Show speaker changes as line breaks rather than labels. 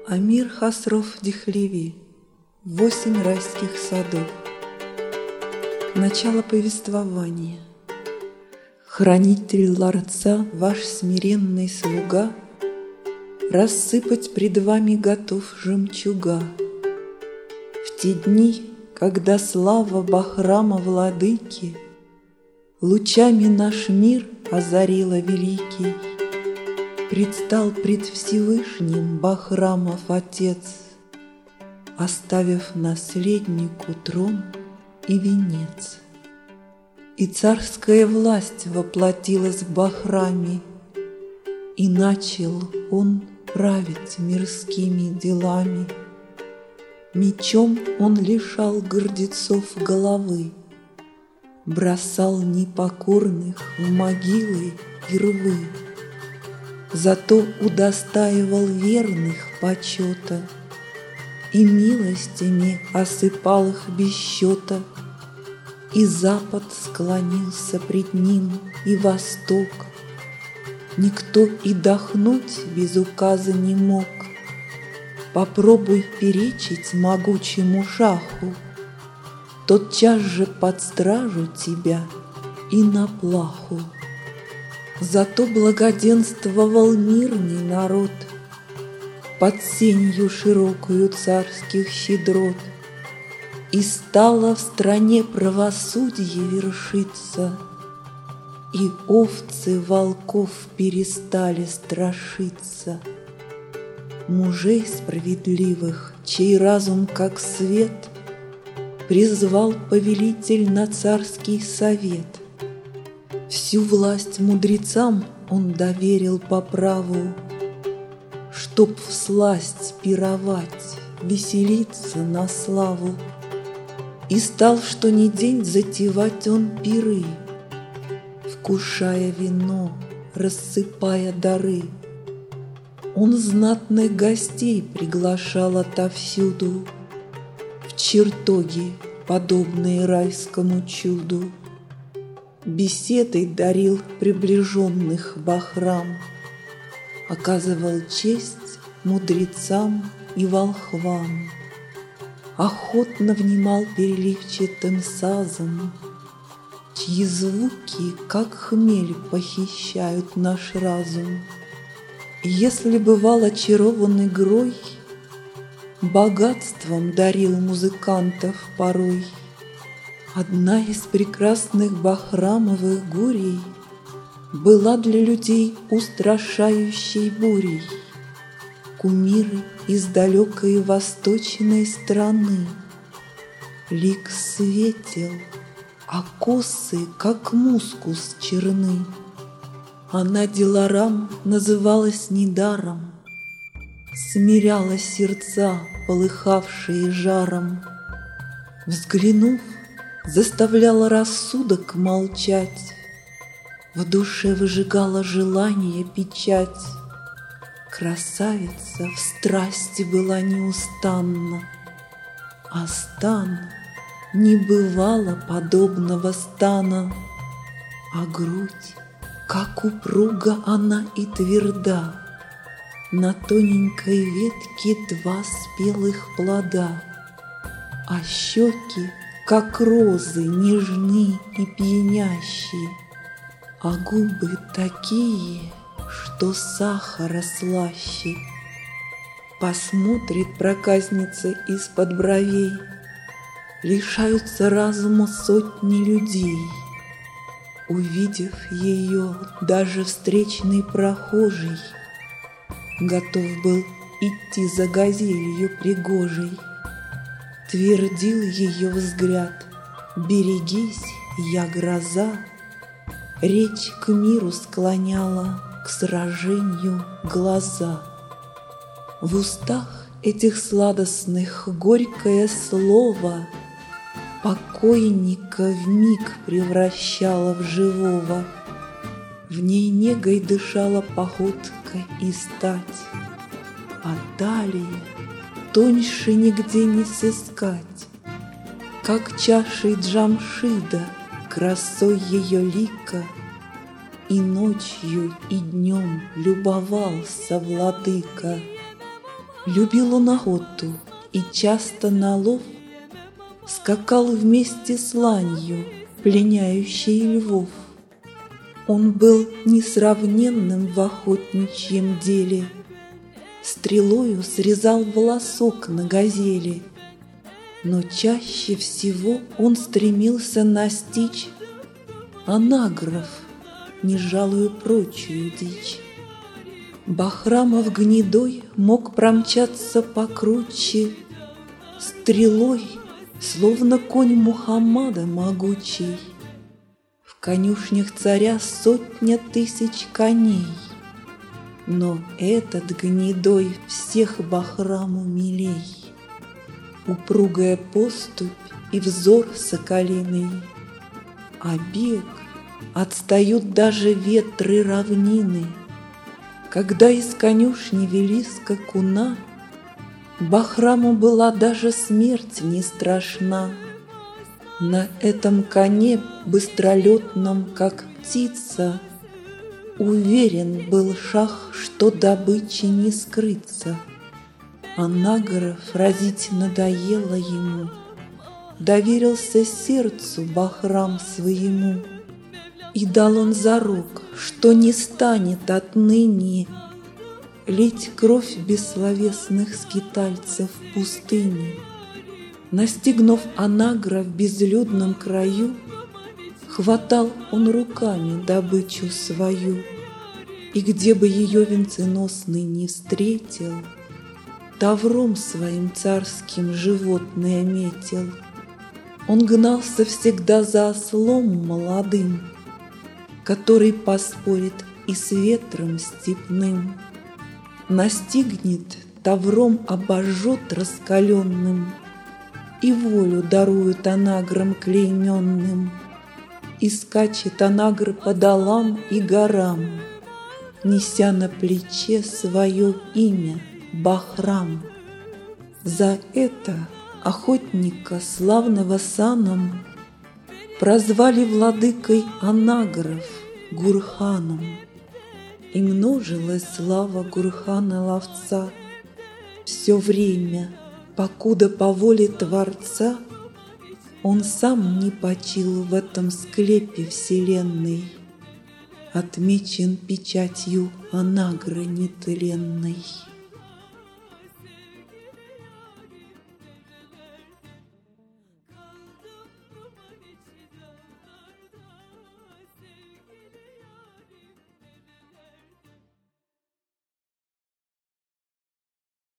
Амир Хасров Дехлеви. 8 райских садов. Начало повествования. Хранитель ларца, ваш смиренный слуга, рассыпать пред вами готов жемчуга. В те дни, когда слава Бахрама владыки лучами наш мир озарила великий, предстал пред Всевышним Бахрамов Отец, оставив наследнику трон и венец. И царская власть воплотилась в Бахраме, и начал он править мирскими делами. Мечом он лишал гордецов головы, бросал непокорных в могилы и рвы. Зато удостаивал верных почета и милостями осыпал их без счета. И Запад склонился пред ним, и Восток. Никто и дохнуть без указа не мог. Попробуй перечить могучему шаху, тотчас же под стражу тебя и на плаху. Зато благоденствовал мирный народ под сенью широкую царских щедрот, и стало в стране правосудие вершиться, и овцы волков перестали страшиться. Мужей справедливых, чей разум как свет, призвал повелитель на царский совет. Всю власть мудрецам он доверил по праву, чтоб всласть пировать, веселиться на славу. И стал что ни день затевать он пиры, вкушая вино, рассыпая дары. Он знатных гостей приглашал отовсюду в чертоги, подобные райскому чуду. Беседой дарил приближенных Бахрам, оказывал честь мудрецам и волхвам, охотно внимал переливчатым сазом, чьи звуки, как хмель, похищают наш разум. И если бывал очарован игрой, богатством дарил музыкантов порой. Одна из прекрасных бахрамовых гурий была для людей устрашающей бурей. Кумиры из далекой восточной страны, лик светел, а косы, как мускус, черны. Она Диларам называлась недаром, смиряла сердца, полыхавшие жаром. Взглянув, заставляла рассудок молчать, в душе выжигала желание печать. Красавица в страсти была неустанна, а стан не бывало подобного стана. А грудь, как упруга она и тверда, на тоненькой ветке 2 спелых плода. А щеки, как розы, нежны и пьянящие, а губы такие, что сахара слаще. Посмотрит проказница из-под бровей, лишаются разума сотни людей. Увидев ее, даже встречный прохожий готов был идти за газелью пригожей. Твердил ее взгляд: берегись, я гроза. Речь к миру склоняла, к сражению глаза. В устах этих сладостных горькое слово покойника вмиг превращало в живого. В ней негой дышала походка и стать, а талия тоньше нигде не сыскать. Как чашей Джамшида красой ее лика И ночью, и днем любовался владыка. Любил он охоту и часто на лов скакал вместе с ланью, пленяющей львов. Он был несравненным в охотничьем деле, стрелою срезал волосок на газели, но чаще всего он стремился настичь онагров, не жалуя прочую дичь. Бахрамов гнедой мог промчаться покруче стрелой, словно конь Мухаммада могучий. В конюшнях царя 100 000 коней, но этот гнедой всех Бахраму милей. Упругая поступь и взор соколиный, а бег отстают даже ветры равнины. Когда из конюшни вели скакуна, Бахраму была даже смерть не страшна. На этом коне, быстролетном, как птица, уверен был шах, что добычи не скрыться. Онагров разить надоело ему, доверился сердцу Бахрам своему. И дал он зарок, что не станет отныне лить кровь бессловесных скитальцев в пустыне. Настигнув онагра в безлюдном краю, хватал он руками добычу свою, и где бы ее венценосный не встретил, тавром своим царским животное метил. Он гнался всегда за ослом молодым, который поспорит и с ветром степным. Настигнет, тавром обожжет раскаленным, и волю дарует онаграм клейменным. И скачет онагр по долам и горам, неся на плече свое имя Бахрам. За это охотника, славного саном, прозвали владыкой онагров Гурханом. И множилась слава Гурхана-ловца все время, покуда по воле Творца он сам не почил в этом склепе вселенной, отмечен печатью онагры нетленной.